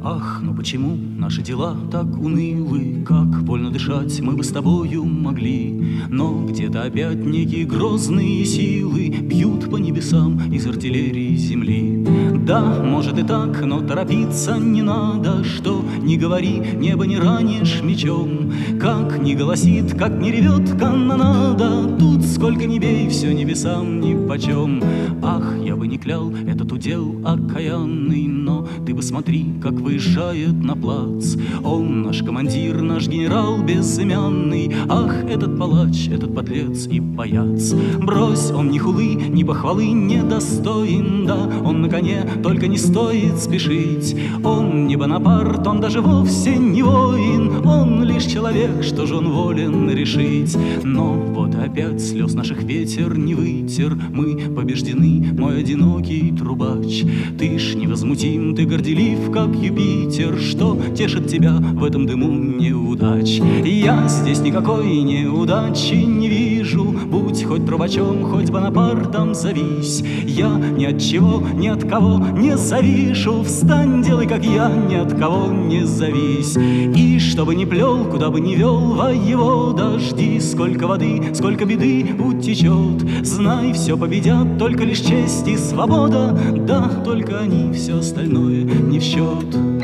Ах, ну почему наши дела так унылы? Как вольно дышать мы бы с тобою могли. Но где-то опять некие грозные силы бьют по небесам из артиллерии земли. Да, может и так, но торопиться не надо. Что ни говори, небо не ранишь мечом. Как ни голосит, как ни ревет канонада, тут сколько ни бей, все небесам нипочем. Ах, я бы не клял этот удел окаянный, но ты бы смотри, как выезжает на плац. Он наш командир, наш генерал безымянный. Ах, этот палач, этот подлец и паяц. Брось, он ни хулы, ни похвалы не достоин. Да, он на коне, только не стоит спешить. Он не Бонапарт, он даже вовсе не воин. Он лишь человек, что же он волен решить. Но вот и опять слез наших ветер не вытер. Мы побеждены, мой одинокий трубач. Ты ж невозмутим, ты горделив, как Юпитер. Что тешит тебя в этом дыму неудач? Я здесь никакой неудачи не вижу. Будь хоть трубачом, хоть Бонапартом зовись. Я ни от чего, ни от кого не завишу. Встань, делай, как я, ни от кого не завись. И чтобы ни плел, куда бы ни вел воевода, жди, сколько воды, сколько беды утечет. Знай, все победят только лишь честь и свобода. Да, только они, все остальное не в счет.